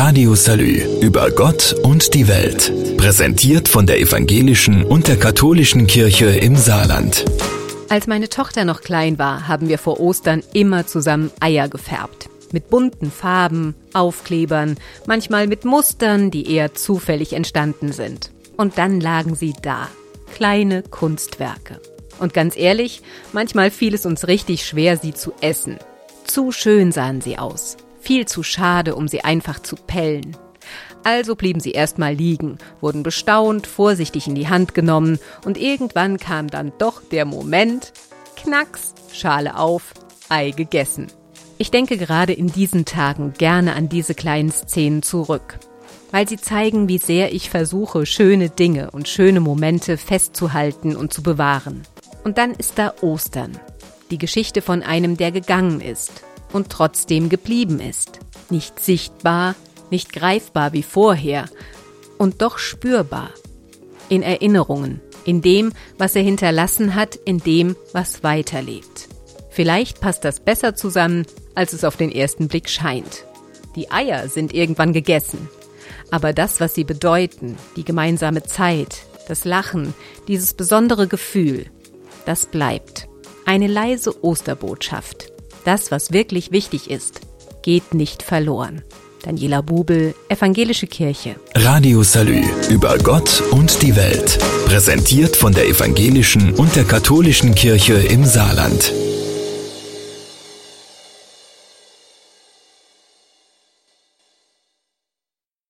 Radio Salü über Gott und die Welt. Präsentiert von der evangelischen und der katholischen Kirche im Saarland. Als meine Tochter noch klein war, haben wir vor Ostern immer zusammen Eier gefärbt. Mit bunten Farben, Aufklebern, manchmal mit Mustern, die eher zufällig entstanden sind. Und dann lagen sie da, kleine Kunstwerke. Und ganz ehrlich, manchmal fiel es uns richtig schwer, sie zu essen. Zu schön sahen sie aus. Viel zu schade, um sie einfach zu pellen. Also blieben sie erstmal liegen, wurden bestaunt, vorsichtig in die Hand genommen und irgendwann kam dann doch der Moment, Knacks, Schale auf, Ei gegessen. Ich denke gerade in diesen Tagen gerne an diese kleinen Szenen zurück, weil sie zeigen, wie sehr ich versuche, schöne Dinge und schöne Momente festzuhalten und zu bewahren. Und dann ist da Ostern, die Geschichte von einem, der gegangen ist und trotzdem geblieben ist. Nicht sichtbar, nicht greifbar wie vorher und doch spürbar. In Erinnerungen, in dem, was er hinterlassen hat, in dem, was weiterlebt. Vielleicht passt das besser zusammen, als es auf den ersten Blick scheint. Die Eier sind irgendwann gegessen. Aber das, was sie bedeuten, die gemeinsame Zeit, das Lachen, dieses besondere Gefühl, das bleibt. Eine leise Osterbotschaft. Das, was wirklich wichtig ist, geht nicht verloren. Daniela Bubel, Evangelische Kirche. Radio Salü über Gott und die Welt. Präsentiert von der evangelischen und der katholischen Kirche im Saarland.